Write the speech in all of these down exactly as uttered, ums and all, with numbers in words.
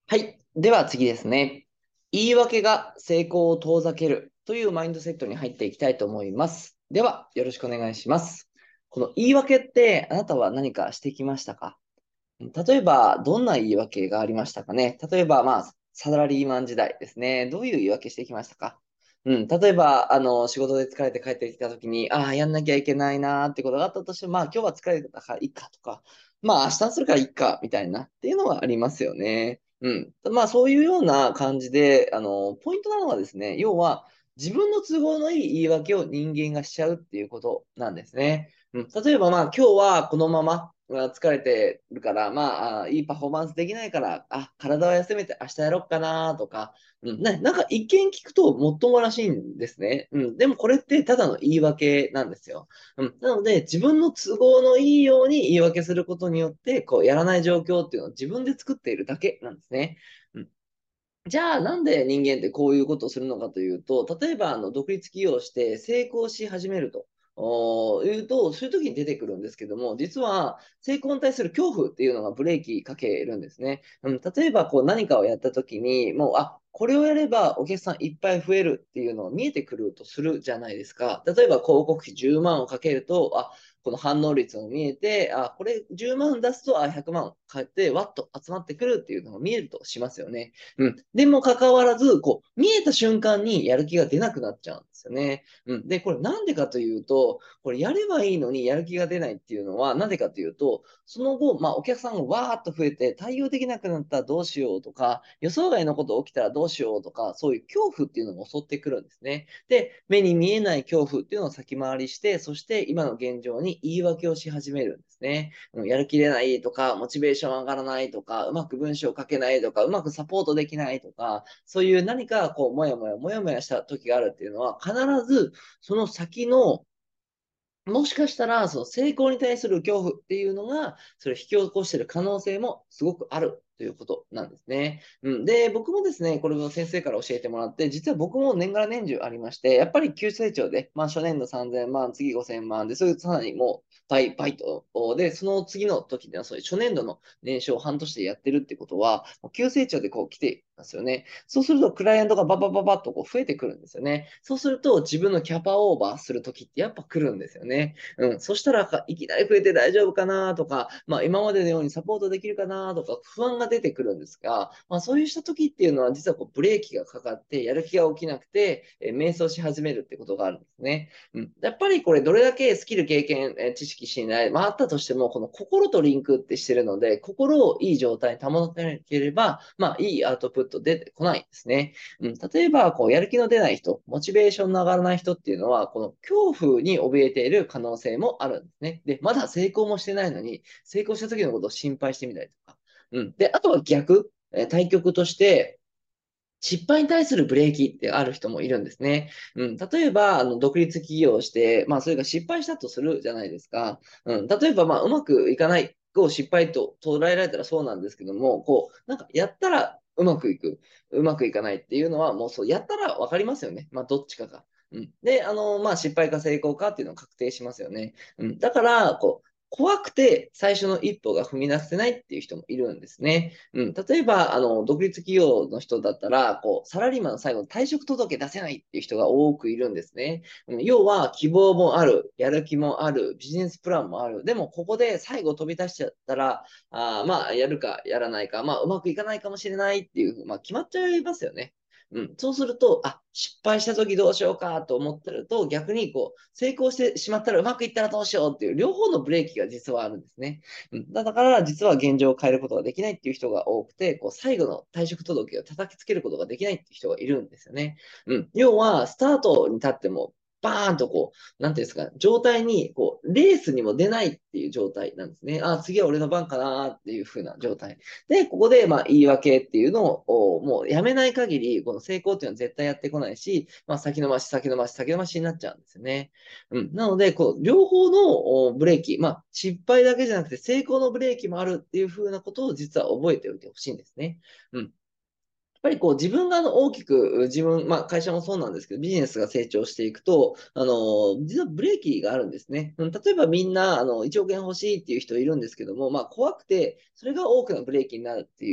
はい。では次ですね。言い訳が成功を遠ざけるというマインドセットに入っていきたいと思います。では、よろしくお願いします。この言い訳ってあなたは何かしてきましたか？例えば、どんな言い訳がありましたかね。例えば、まあ、サラリーマン時代ですね。どういう言い訳してきましたか？うん。例えば、あの、仕事で疲れて帰ってきたときに、ああ、やんなきゃいけないなーってことがあったとしても、まあ、今日は疲れたからいいかとか、まあ、明日するからいいか、みたいなっていうのはありますよね。うん。まあ、そういうような感じで、あの、ポイントなのはですね、要は、自分の都合のいい言い訳を人間がしちゃうっていうことなんですね。うん、例えば、まあ、今日はこのまま、まあ疲れてるから、まあ、あいいパフォーマンスできないから、あ、体は休めて明日やろうかなとか、うん、ね、なんか一見聞くともっともらしいんですね。うん、でもこれってただの言い訳なんですよ。うん、なので、自分の都合のいいように言い訳することによって、こう、やらない状況っていうのを自分で作っているだけなんですね。うん、じゃあ、なんで人間ってこういうことをするのかというと、例えば、あの、独立起業して成功し始めると。おーいうと、そういう時に出てくるんですけども、実は成功に対する恐怖っていうのがブレーキかけるんですね。うん、例えば、こう何かをやった時に、もう、あ、これをやればお客さんいっぱい増えるっていうのが見えてくるとするじゃないですか。例えば、広告費じゅうまんをかけると、あ、この反応率も見えて、あ、これじゅうまん出すと、あ、ひゃくまん買って、わっと集まってくるっていうのが見えるとしますよね。うん。でもかかわらず、こう、見えた瞬間にやる気が出なくなっちゃうんですよね。うん。で、これなんでかというと、これやればいいのにやる気が出ないっていうのは、なんでかというと、その後、まあ、お客さんがわーっと増えて対応できなくなったらどうしようとか、予想外のこと起きたらどうしようとか、そういう恐怖っていうのが襲ってくるんですね。で、目に見えない恐怖っていうのを先回りして、そして今の現状に言い訳をし始めるんですね。うん、やる気出ないとか、モチベーション上がらないとか、うまく文章書けないとか、うまくサポートできないとか、そういう何かこう、もやもや、もやもやした時があるっていうのは、必ずその先のもしかしたら、その成功に対する恐怖っていうのが、それを引き起こしている可能性もすごくあるということなんですね。うん、で、僕もですね、これを先生から教えてもらって、実は僕も年がら年中ありまして、やっぱり急成長で、まあ初年度さんぜんまん、次ごせんまんで、そういうさらにもう倍、倍と、で、その次の時では、そういう初年度の年商を半年でやってるってことは、急成長でこう来てますよね。そうすると、クライアントがババババッとこう増えてくるんですよね。そうすると、自分のキャパオーバーするときってやっぱ来るんですよね。うん。そしたら、いきなり増えて大丈夫かなとか、まあ、今までのようにサポートできるかなとか、不安が出てくるんですが、まあ、そういうしたときっていうのは、実はこうブレーキがかかって、やる気が起きなくて、えー迷走し始めるってことがあるんですね。うん。やっぱりこれ、どれだけスキル、経験、えー知識、信頼、まあ、あったとしても、この心とリンクってしてるので、心をいい状態に保てなければ、まあ、いいアウトプット出てこないんですね。うん、例えば、こう、やる気の出ない人、モチベーションの上がらない人っていうのは、この恐怖に怯えている可能性もあるんですね。で、まだ成功もしてないのに、成功した時のことを心配してみたりとか。うん。で、あとは逆、えー対極として、失敗に対するブレーキってある人もいるんですね。うん、例えば、あの、独立起業して、まあ、それが失敗したとするじゃないですか。うん、例えば、まあ、うまくいかないを失敗と捉えられたらそうなんですけども、こう、なんか、やったらうまくいく、うまくいかないっていうのは、もうそう、やったらわかりますよね。まあ、どっちかが。うん、で、あの、まあ、失敗か成功かっていうのを確定しますよね。うん、だから、こう、怖くて最初の一歩が踏み出せないっていう人もいるんですね。うん、例えば、あの、独立企業の人だったら、こう、サラリーマンの最後に退職届出せないっていう人が多くいるんですね。うん、要は、希望もある、やる気もある、ビジネスプランもある。でも、ここで最後飛び出しちゃったら、あーまあ、やるかやらないか、まあ、うまくいかないかもしれないっていう、まあ、決まっちゃいますよね。うん、そうすると、あ、失敗した時どうしようかと思ってると、逆にこう、成功してしまったらうまくいったらどうしようっていう両方のブレーキが実はあるんですね。うん、だから実は現状を変えることができないっていう人が多くて、こう最後の退職届を叩きつけることができないっていう人がいるんですよね。うん、要は、スタートに立っても、バーンとこう、なんていうんですか、状態に、こう、レースにも出ないっていう状態なんですね。あ、次は俺の番かなっていう風な状態。で、ここで、まあ、言い訳っていうのを、もうやめない限り、この成功っていうのは絶対やってこないし、まあ、先延ばし、先延ばし、先延ばしになっちゃうんですよね。うん。なので、こう、両方のブレーキ、まあ、失敗だけじゃなくて成功のブレーキもあるっていう風なことを実は覚えておいてほしいんですね。うん。やっぱりこう自分があの大きく自分、まあ会社もそうなんですけど、ビジネスが成長していくと、あの、実はブレーキがあるんですね。うん、例えばみんな、あの、いちおく円欲しいっていう人いるんですけども、まあ怖くて、それが多くのブレーキになるっていう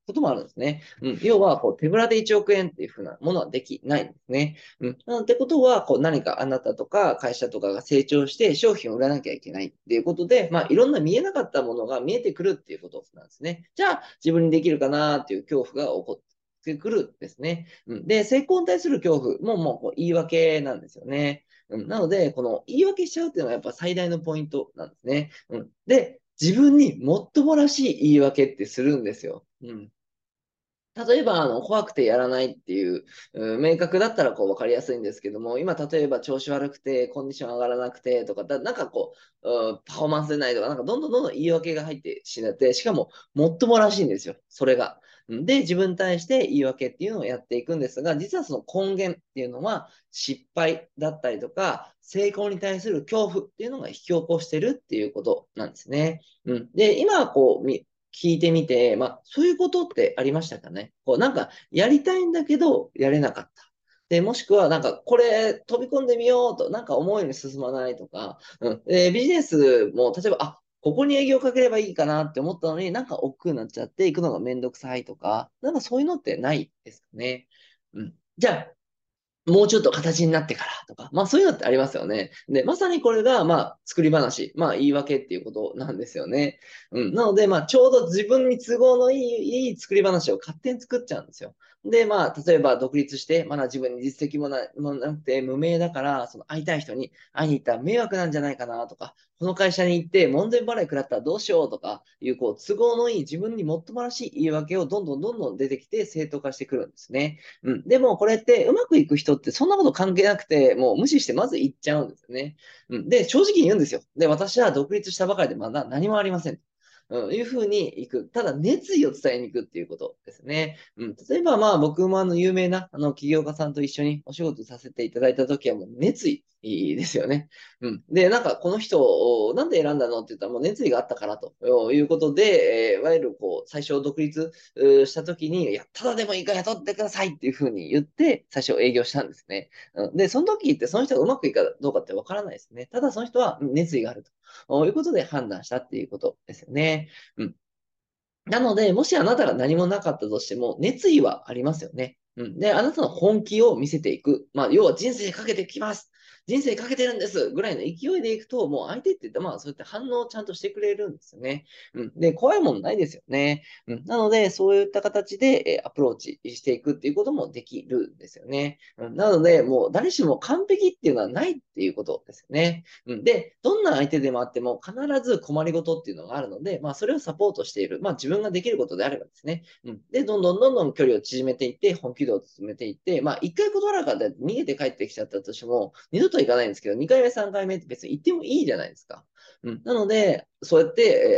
こともあるんですね。うん。要は、こう、手ぶらでいちおく円っていうふうなものはできないんですね。うん。なんてことは、こう、何かあなたとか会社とかが成長して商品を売らなきゃいけないっていうことで、まあ、いろんな見えなかったものが見えてくるっていうことなんですね。じゃあ、自分にできるかなっていう恐怖が起こってくるんですね。うん。で、成功に対する恐怖ももうこう言い訳なんですよね。うん。なので、この言い訳しちゃうっていうのはやっぱ最大のポイントなんですね。うん。で、自分にもっともらしい言い訳ってするんですよ。うん。例えば、あの、怖くてやらないっていう、うん、明確だったらこう分かりやすいんですけども、今、例えば調子悪くて、コンディション上がらなくてとか、だなんかこう、うん、パフォーマンス出ないとか、なんかどんどんどんどん言い訳が入ってしまって、しかも、もっともらしいんですよ、それが。うんで、自分に対して言い訳っていうのをやっていくんですが、実はその根源っていうのは、失敗だったりとか、成功に対する恐怖っていうのが引き起こしてるっていうことなんですね。うん。で、今、こう、み聞いてみて、まあ、そういうことってありましたかね。こう、なんか、やりたいんだけど、やれなかった。で、もしくは、なんか、これ、飛び込んでみようと、なんか思うように進まないとか、うん。で、ビジネスも、例えば、あ、ここに営業かければいいかなって思ったのに、なんか億劫になっちゃって、行くのがめんどくさいとか、なんかそういうのってないですかね。うん。じゃあ、もうちょっと形になってからとか、まあそういうのってありますよね。で、まさにこれが、まあ作り話、まあ言い訳っていうことなんですよね。うん。なので、まあちょうど自分に都合のいい、いい作り話を勝手に作っちゃうんですよ。で、まあ例えば独立して、まだ自分に実績もなもなくて無名だから、その会いたい人に会いに行ったら迷惑なんじゃないかなとか、この会社に行って門前払い食らったらどうしようとかいう、こう都合のいい自分にもっともらしい言い訳をどんどんどんどん出てきて正当化してくるんですね。うん。でもこれってうまくいく人ってそんなこと関係なくて、もう無視してまず行っちゃうんですよね。うん。で、正直に言うんですよ。で、私は独立したばかりでまだ何もありません。うん、いうふうに行く。ただ、熱意を伝えに行くっていうことですね。うん、例えば、まあ、僕もあの、有名な、あの、起業家さんと一緒にお仕事させていただいたときは、もう熱意ですよね。うん。で、なんか、この人を、なんで選んだのって言ったら、もう熱意があったからということで、えーいわゆる、こう、最初独立うしたときに、いや、ただでもいいから雇ってくださいっていうふうに言って、最初営業したんですね。うん、で、その時ってその人がうまくいくかどうかってわからないですね。ただその人は熱意があるということで判断したっていうことですよね。うん。なので、もしあなたが何もなかったとしても、熱意はありますよね。うん。で、あなたの本気を見せていく。まあ、要は人生かけてきます。人生かけてるんですぐらいの勢いでいくと、もう相手って言ったら、まあ、そうやって反応をちゃんとしてくれるんですよね。うん。で、怖いもんないですよね。うん。なので、そういった形で、えーアプローチしていくっていうこともできるんですよね。うん。なので、もう誰しも完璧っていうのはないっていうことですよね。うん。で、どんな相手でもあっても必ず困りごとっていうのがあるので、まあ、それをサポートしている。まあ、自分ができることであればですね。うん。で、どんどんどんどん距離を縮めていって、本気度を進めていって、まあ、一回断られたら逃げて帰ってきちゃったとしても、二度と行かないんですけど、二回目、三回目って別に行ってもいいじゃないですか。うん。なので、そうやって、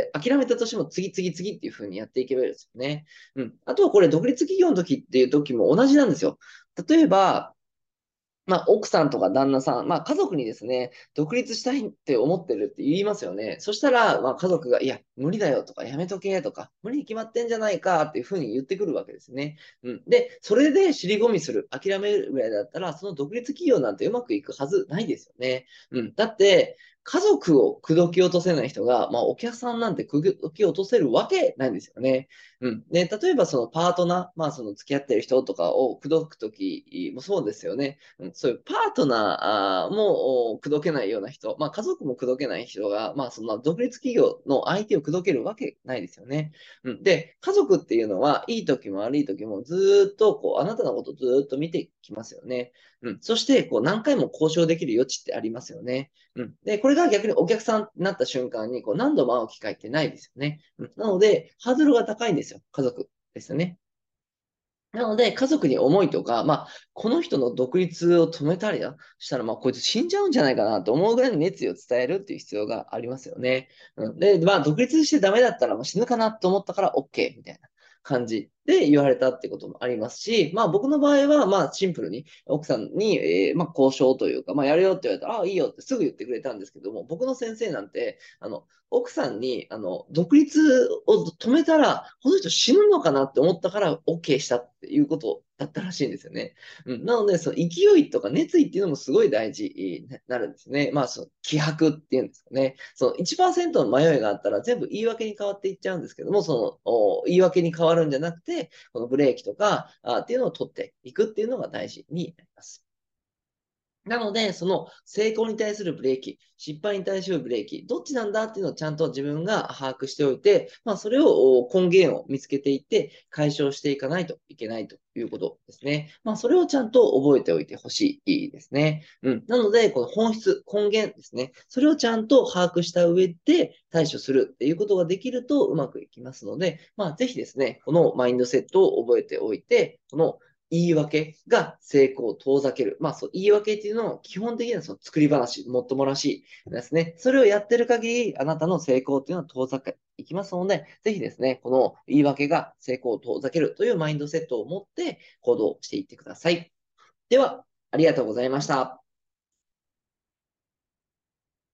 えー諦めたとしても次、次、次っていう風にやっていけばいいですよね。うん。あとはこれ、独立企業の時っていう時も同じなんですよ。例えば、まあ、奥さんとか旦那さん、まあ、家族にですね、独立したいって思ってるって言いますよね。そしたら、まあ、家族が、いや、無理だよとか、やめとけとか、無理に決まってんじゃないかっていうふうに言ってくるわけですね。うん。で、それで尻込みする、諦めるぐらいだったら、その独立企業なんてうまくいくはずないですよね。うん。だって、家族を口説き落とせない人が、まあ、お客さんなんて口説き落とせるわけないんですよね。うん。で、例えばそのパートナー、まあその付き合ってる人とかを口説くときもそうですよね。うん、そういうパートナーもお口説けないような人、まあ家族も口説けない人が、まあそんな独立企業の相手を口説けるわけないですよね。うん。で、家族っていうのは、いい時も悪い時もずーっとこう、あなたのことずーっと見てきますよね。うん。そして、こう、何回も交渉できる余地ってありますよね。うん。で、これが逆にお客さんになった瞬間に、こう、何度も会う機会ってないですよね。うん。なので、ハードルが高いんですよ。家族ですよね。なので、家族に思いとか、まあ、この人の独立を止めたりだしたら、まあ、こいつ死んじゃうんじゃないかなと思うぐらいの熱意を伝えるっていう必要がありますよね。うん、で、まあ、独立してダメだったらもう死ぬかなと思ったから OK みたいな感じで言われたってこともありますし、まあ、僕の場合は、まあ、シンプルに奥さんに、えーまあ、交渉というか、まあ、やるよって言われたら、ああ、いいよってすぐ言ってくれたんですけども、僕の先生なんて、あの、奥さんに、あの、独立を止めたら、この人死ぬのかなって思ったから OK したっていうことだったらしいんですよね。うん。なので、その勢いとか熱意っていうのもすごい大事になるんですね。まあ、その気迫っていうんですかね。そのいちパーセントの迷いがあったら全部言い訳に変わっていっちゃうんですけども、そのお言い訳に変わるんじゃなくて、 で、このブレーキとか、あっていうのを取っていくっていうのが大事になります。なので、その成功に対するブレーキ、失敗に対するブレーキ、どっちなんだっていうのをちゃんと自分が把握しておいて、まあ、それを根源を見つけていって解消していかないといけないということですね。まあ、それをちゃんと覚えておいてほしいですね。うん。なので、この本質、根源ですね。それをちゃんと把握した上で対処するっていうことができるとうまくいきますので、まあ、ぜひですね、このマインドセットを覚えておいて、この言い訳が成功を遠ざける。まあ、そう、言い訳っていうのを基本的にはその作り話、もっともらしいですね。それをやってる限り、あなたの成功っていうのは遠ざけいきますので、ぜひですね、この言い訳が成功を遠ざけるというマインドセットを持って行動していってください。では、ありがとうございました。